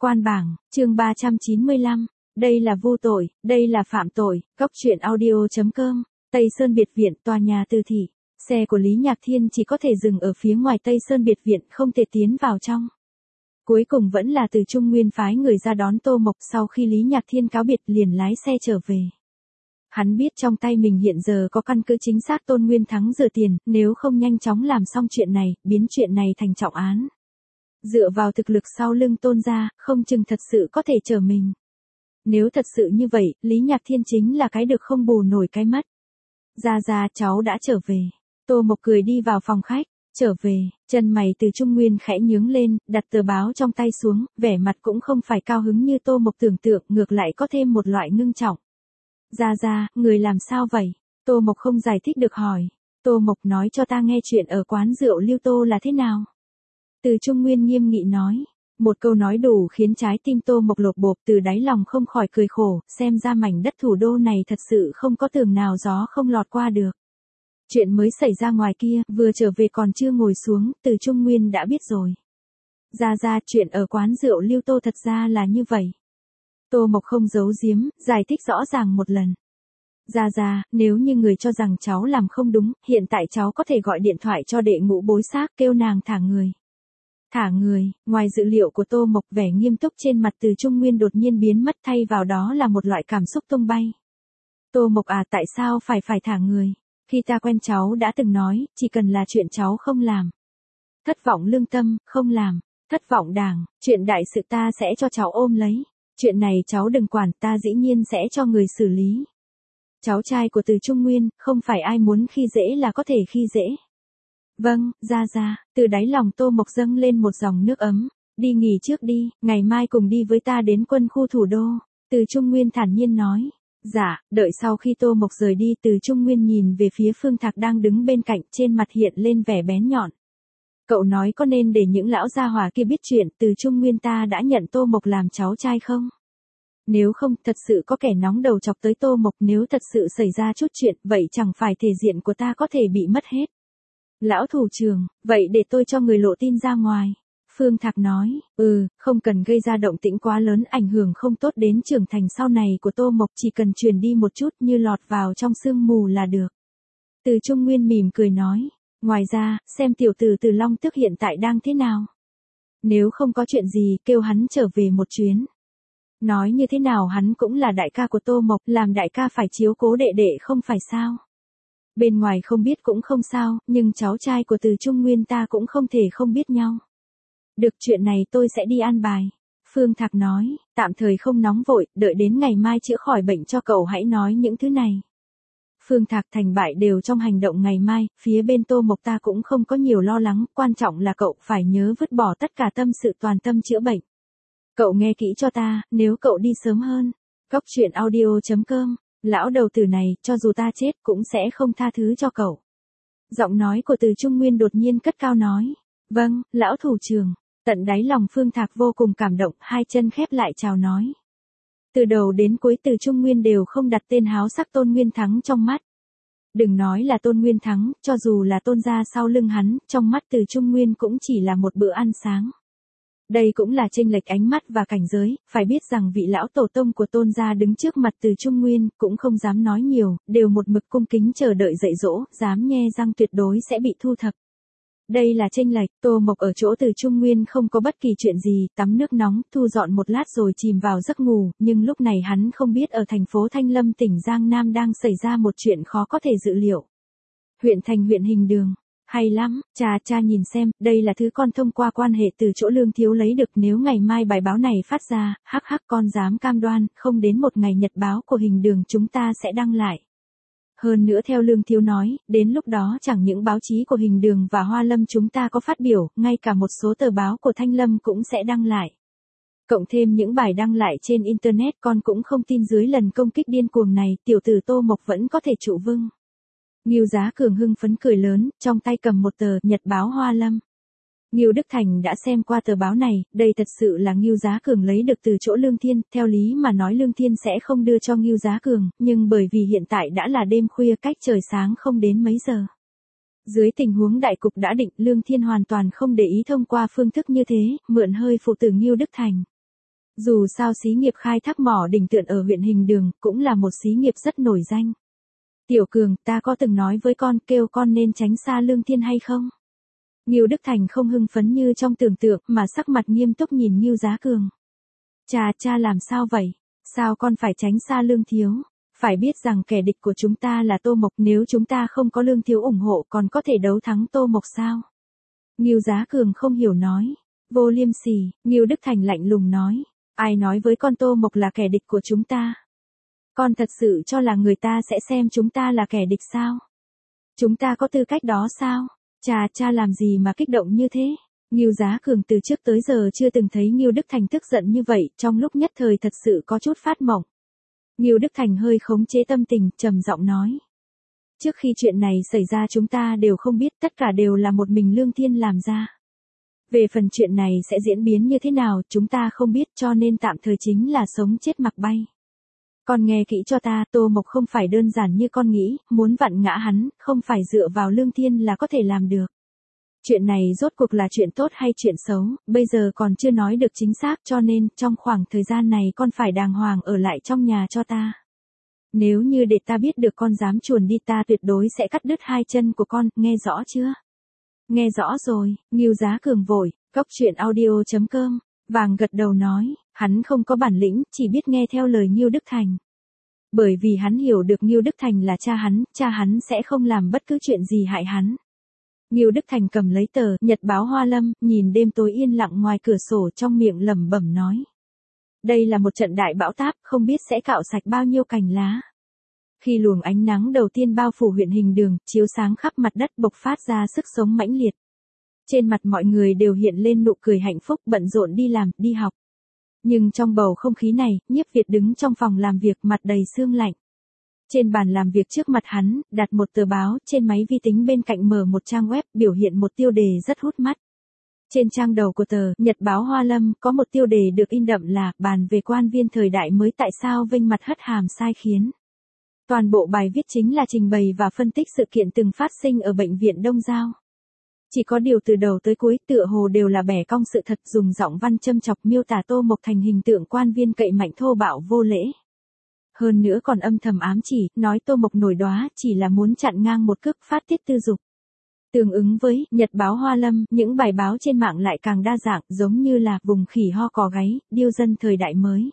Quan bảng, chương 395. Đây là vô tội, đây là phạm tội. Góc truyện audio.com. Tây Sơn Biệt Viện, tòa nhà Từ thị. Xe của Lý Nhạc Thiên chỉ có thể dừng ở phía ngoài Tây Sơn Biệt Viện, không thể tiến vào trong. Cuối cùng vẫn là Từ Trung Nguyên phái người ra đón Tô Mộc, sau khi Lý Nhạc Thiên cáo biệt liền lái xe trở về. Hắn biết trong tay mình hiện giờ có căn cứ chính xác Tôn Nguyên Thắng rửa tiền, nếu không nhanh chóng làm xong chuyện này, biến chuyện này thành trọng án. Dựa vào thực lực sau lưng Tôn gia, không chừng thật sự có thể trở mình. Nếu thật sự như vậy, Lý Nhạc Thiên chính là cái được không bù nổi cái mất. Ra cháu đã trở về. Tô Mộc cười đi vào phòng khách. Trở về, chân mày Từ Trung Nguyên khẽ nhướng lên, đặt tờ báo trong tay xuống, vẻ mặt cũng không phải cao hứng như Tô Mộc tưởng tượng, ngược lại có thêm một loại ngưng trọng. Ra, người làm sao vậy? Tô Mộc không giải thích được hỏi. Tô Mộc nói cho ta nghe chuyện ở quán rượu Lưu Tô là thế nào? Từ Trung Nguyên nghiêm nghị nói. Một câu nói đủ khiến trái tim Tô Mộc lột bột, từ đáy lòng không khỏi cười khổ, xem ra mảnh đất thủ đô này thật sự không có tường nào gió không lọt qua được. Chuyện mới xảy ra ngoài kia, vừa trở về còn chưa ngồi xuống, Từ Trung Nguyên đã biết rồi. Ra, chuyện ở quán rượu Lưu Tô thật ra là như vậy. Tô Mộc không giấu giếm, giải thích rõ ràng một lần. Ra, nếu như người cho rằng cháu làm không đúng, hiện tại cháu có thể gọi điện thoại cho đệ ngũ bối xác kêu nàng thả người. Thả người, ngoài dự liệu của Tô Mộc, vẻ nghiêm túc trên mặt Từ Trung Nguyên đột nhiên biến mất, thay vào đó là một loại cảm xúc tung bay. Tô Mộc tại sao phải thả người? Khi ta quen cháu đã từng nói, chỉ cần là chuyện cháu không làm. Thất vọng lương tâm, không làm. Thất vọng đảng, chuyện đại sự ta sẽ cho cháu ôm lấy. Chuyện này cháu đừng quản, ta dĩ nhiên sẽ cho người xử lý. Cháu trai của Từ Trung Nguyên, không phải ai muốn khi dễ là có thể khi dễ. Vâng, ra, từ đáy lòng Tô Mộc dâng lên một dòng nước ấm. Đi nghỉ trước đi, ngày mai cùng đi với ta đến quân khu thủ đô. Từ Trung Nguyên thản nhiên nói. Dạ, đợi sau khi Tô Mộc rời đi, Từ Trung Nguyên nhìn về phía Phương Thạc đang đứng bên cạnh, trên mặt hiện lên vẻ bén nhọn. Cậu nói có nên để những lão gia hỏa kia biết chuyện Từ Trung Nguyên ta đã nhận Tô Mộc làm cháu trai không? Nếu không, thật sự có kẻ nóng đầu chọc tới Tô Mộc, nếu thật sự xảy ra chút chuyện, vậy chẳng phải thể diện của ta có thể bị mất hết. Lão thủ trưởng, vậy để tôi cho người lộ tin ra ngoài. Phương Thạc nói, không cần gây ra động tĩnh quá lớn, ảnh hưởng không tốt đến trưởng thành sau này của Tô Mộc, chỉ cần truyền đi một chút như lọt vào trong sương mù là được. Từ Trung Nguyên mỉm cười nói, ngoài ra, xem tiểu tử Từ Long Tước hiện tại đang thế nào. Nếu không có chuyện gì, kêu hắn trở về một chuyến. Nói như thế nào hắn cũng là đại ca của Tô Mộc, làm đại ca phải chiếu cố đệ đệ không phải sao. Bên ngoài không biết cũng không sao, nhưng cháu trai của Từ Trung Nguyên ta cũng không thể không biết nhau. Được, chuyện này tôi sẽ đi an bài. Phương Thạc nói, tạm thời không nóng vội, đợi đến ngày mai chữa khỏi bệnh cho cậu hãy nói những thứ này. Phương Thạc, thành bại đều trong hành động ngày mai, phía bên Tô Mộc ta cũng không có nhiều lo lắng, quan trọng là cậu phải nhớ vứt bỏ tất cả tâm sự, toàn tâm chữa bệnh. Cậu nghe kỹ cho ta, nếu cậu đi sớm hơn. Góc truyện audio.com. Lão đầu tử này, cho dù ta chết cũng sẽ không tha thứ cho cậu. Giọng nói của Từ Trung Nguyên đột nhiên cất cao nói. Vâng, lão thủ trưởng. Tận đáy lòng Phương Thạc vô cùng cảm động, hai chân khép lại chào nói. Từ đầu đến cuối Từ Trung Nguyên đều không đặt tên háo sắc Tôn Nguyên Thắng trong mắt. Đừng nói là Tôn Nguyên Thắng, cho dù là Tôn gia sau lưng hắn, trong mắt Từ Trung Nguyên cũng chỉ là một bữa ăn sáng. Đây cũng là chênh lệch ánh mắt và cảnh giới, phải biết rằng vị lão tổ tông của Tôn gia đứng trước mặt Từ Trung Nguyên, cũng không dám nói nhiều, đều một mực cung kính chờ đợi dạy dỗ, dám nhe răng tuyệt đối sẽ bị thu thập. Đây là chênh lệch. Tô Mộc ở chỗ Từ Trung Nguyên không có bất kỳ chuyện gì, tắm nước nóng, thu dọn một lát rồi chìm vào giấc ngủ, nhưng lúc này hắn không biết ở thành phố Thanh Lâm tỉnh Giang Nam đang xảy ra một chuyện khó có thể dự liệu. Huyện thành huyện Hình Đường. Hay lắm, cha nhìn xem, đây là thứ con thông qua quan hệ từ chỗ Lương Thiếu lấy được, nếu ngày mai bài báo này phát ra, con dám cam đoan, không đến một ngày nhật báo của Hình Đường chúng ta sẽ đăng lại. Hơn nữa theo Lương Thiếu nói, đến lúc đó chẳng những báo chí của Hình Đường và Hoa Lâm chúng ta có phát biểu, ngay cả một số tờ báo của Thanh Lâm cũng sẽ đăng lại. Cộng thêm những bài đăng lại trên Internet, con cũng không tin dưới lần công kích điên cuồng này, tiểu tử Tô Mộc vẫn có thể trụ vững. Ngưu Giá Cường hưng phấn cười lớn, trong tay cầm một tờ Nhật báo Hoa Lâm. Ngưu Đức Thành đã xem qua tờ báo này, đây thật sự là Ngưu Giá Cường lấy được từ chỗ Lương Thiên, theo lý mà nói Lương Thiên sẽ không đưa cho Ngưu Giá Cường, nhưng bởi vì hiện tại đã là đêm khuya, cách trời sáng không đến mấy giờ. Dưới tình huống đại cục đã định, Lương Thiên hoàn toàn không để ý thông qua phương thức như thế, mượn hơi phụ tử Ngưu Đức Thành. Dù sao xí nghiệp khai thác mỏ đỉnh Tượn ở huyện Hình Đường cũng là một xí nghiệp rất nổi danh. Tiểu Cường, ta có từng nói với con kêu con nên tránh xa Lương Thiên hay không? Ngưu Đức Thành không hưng phấn như trong tưởng tượng mà sắc mặt nghiêm túc nhìn Ngưu Giá Cường. Cha làm sao vậy? Sao con phải tránh xa Lương Thiếu? Phải biết rằng kẻ địch của chúng ta là Tô Mộc, nếu chúng ta không có Lương Thiếu ủng hộ còn có thể đấu thắng Tô Mộc sao? Ngưu Giá Cường không hiểu nói. Vô liêm sỉ, Ngưu Đức Thành lạnh lùng nói. Ai nói với con Tô Mộc là kẻ địch của chúng ta? Con thật sự cho là người ta sẽ xem chúng ta là kẻ địch sao? Chúng ta có tư cách đó sao? Cha làm gì mà kích động như thế? Ngưu Giá Cường từ trước tới giờ chưa từng thấy Ngưu Đức Thành tức giận như vậy, trong lúc nhất thời thật sự có chút phát mộng. Ngưu Đức Thành hơi khống chế tâm tình, trầm giọng nói. Trước khi chuyện này xảy ra chúng ta đều không biết, tất cả đều là một mình Lương Thiên làm ra. Về phần chuyện này sẽ diễn biến như thế nào chúng ta không biết, cho nên tạm thời chính là sống chết mặc bay. Con nghe kỹ cho ta, Tô Mộc không phải đơn giản như con nghĩ, muốn vặn ngã hắn, không phải dựa vào Lương Thiên là có thể làm được. Chuyện này rốt cuộc là chuyện tốt hay chuyện xấu, bây giờ còn chưa nói được chính xác, cho nên trong khoảng thời gian này con phải đàng hoàng ở lại trong nhà cho ta. Nếu như để ta biết được con dám chuồn đi ta tuyệt đối sẽ cắt đứt hai chân của con, nghe rõ chưa? Nghe rõ rồi, Ngưu Giá Cường vội, coctruyện.audio.com, vàng gật đầu nói, hắn không có bản lĩnh, chỉ biết nghe theo lời Ngưu Đức Thành. Bởi vì hắn hiểu được Ngưu Đức Thành là cha hắn sẽ không làm bất cứ chuyện gì hại hắn. Ngưu Đức Thành cầm lấy tờ Nhật báo Hoa Lâm, nhìn đêm tối yên lặng ngoài cửa sổ trong miệng lẩm bẩm nói. Đây là một trận đại bão táp, không biết sẽ cạo sạch bao nhiêu cành lá. Khi luồng ánh nắng đầu tiên bao phủ huyện Hình Đường, chiếu sáng khắp mặt đất bộc phát ra sức sống mãnh liệt. Trên mặt mọi người đều hiện lên nụ cười hạnh phúc, bận rộn đi làm, đi học. Nhưng trong bầu không khí này, Nhiếp Việt đứng trong phòng làm việc mặt đầy sương lạnh. Trên bàn làm việc trước mặt hắn, đặt một tờ báo, trên máy vi tính bên cạnh mở một trang web biểu hiện một tiêu đề rất hút mắt. Trên trang đầu của tờ Nhật báo Hoa Lâm có một tiêu đề được in đậm là bàn về quan viên thời đại mới tại sao vênh mặt hất hàm sai khiến. Toàn bộ bài viết chính là trình bày và phân tích sự kiện từng phát sinh ở bệnh viện Đông Giao. Chỉ có điều từ đầu tới cuối tựa hồ đều là bẻ cong sự thật, dùng giọng văn châm chọc miêu tả Tô Mộc thành hình tượng quan viên cậy mạnh thô bạo vô lễ. Hơn nữa còn âm thầm ám chỉ, nói Tô Mộc nổi đóa chỉ là muốn chặn ngang một cước phát tiết tư dục. Tương ứng với Nhật báo Hoa Lâm, những bài báo trên mạng lại càng đa dạng, giống như là vùng khỉ ho cò gáy, điêu dân thời đại mới.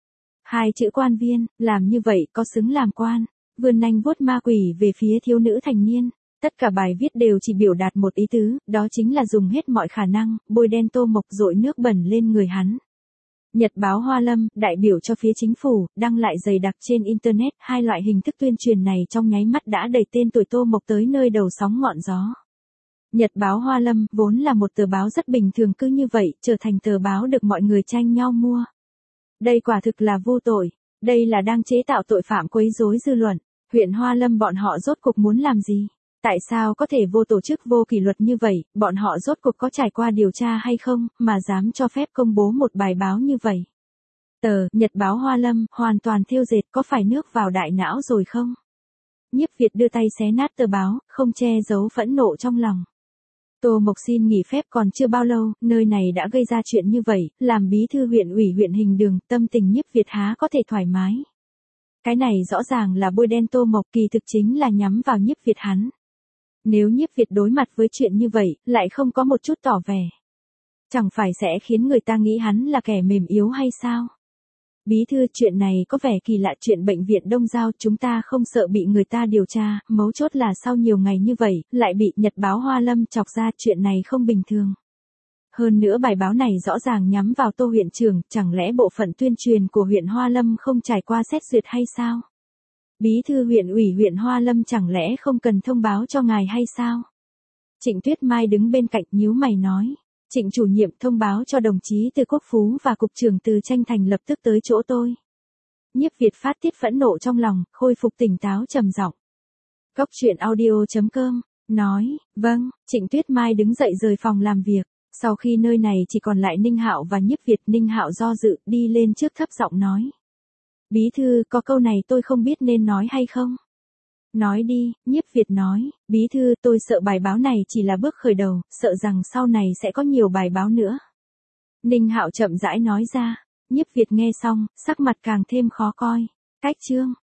Hai chữ quan viên, làm như vậy có xứng làm quan, vươn nanh vuốt ma quỷ về phía thiếu nữ thành niên. Tất cả bài viết đều chỉ biểu đạt một ý tứ, đó chính là dùng hết mọi khả năng, bôi đen Tô Mộc, dội nước bẩn lên người hắn. Nhật báo Hoa Lâm, đại biểu cho phía chính phủ, đăng lại dày đặc trên Internet, hai loại hình thức tuyên truyền này trong nháy mắt đã đẩy tên tuổi Tô Mộc tới nơi đầu sóng ngọn gió. Nhật báo Hoa Lâm, vốn là một tờ báo rất bình thường cứ như vậy, trở thành tờ báo được mọi người tranh nhau mua. Đây quả thực là vô tội, đây là đang chế tạo tội phạm quấy rối dư luận. Huyện Hoa Lâm bọn họ rốt cuộc muốn làm gì? Tại sao có thể vô tổ chức vô kỷ luật như vậy, bọn họ rốt cuộc có trải qua điều tra hay không, mà dám cho phép công bố một bài báo như vậy? Tờ Nhật báo Hoa Lâm, hoàn toàn thêu dệt, có phải nước vào đại não rồi không? Nhiếp Việt đưa tay xé nát tờ báo, không che giấu phẫn nộ trong lòng. Tô Mộc xin nghỉ phép còn chưa bao lâu, nơi này đã gây ra chuyện như vậy, làm bí thư huyện ủy huyện Hình Đường, tâm tình Nhiếp Việt há có thể thoải mái. Cái này rõ ràng là bôi đen Tô Mộc, kỳ thực chính là nhắm vào Nhiếp Việt hắn. Nếu Nhiếp Việt đối mặt với chuyện như vậy, lại không có một chút tỏ vẻ, chẳng phải sẽ khiến người ta nghĩ hắn là kẻ mềm yếu hay sao? Bí thư, chuyện này có vẻ kỳ lạ, chuyện bệnh viện Đông Giao chúng ta không sợ bị người ta điều tra, mấu chốt là sau nhiều ngày như vậy, lại bị Nhật báo Hoa Lâm chọc ra, chuyện này không bình thường. Hơn nữa bài báo này rõ ràng nhắm vào Tô huyện trưởng, chẳng lẽ bộ phận tuyên truyền của huyện Hoa Lâm không trải qua xét duyệt hay sao? Bí thư huyện ủy huyện Hoa Lâm chẳng lẽ không cần thông báo cho ngài hay sao? Trịnh Tuyết Mai đứng bên cạnh nhíu mày nói. Trịnh chủ nhiệm thông báo cho đồng chí Từ Quốc Phú và cục trưởng Từ Tranh Thành lập tức tới chỗ tôi. Nhiếp Việt phát tiết phẫn nộ trong lòng, khôi phục tỉnh táo trầm giọng. Coctruyện.audio.com, nói, vâng. Trịnh Tuyết Mai đứng dậy rời phòng làm việc. Sau khi nơi này chỉ còn lại Ninh Hạo và Nhiếp Việt, Ninh Hạo do dự, đi lên trước thấp giọng nói. Bí thư, có câu này tôi không biết nên nói hay không? Nói đi, Nhiếp Việt nói, bí thư, tôi sợ bài báo này chỉ là bước khởi đầu, sợ rằng sau này sẽ có nhiều bài báo nữa. Ninh Hạo chậm rãi nói ra, Nhiếp Việt nghe xong, sắc mặt càng thêm khó coi. Cách chương.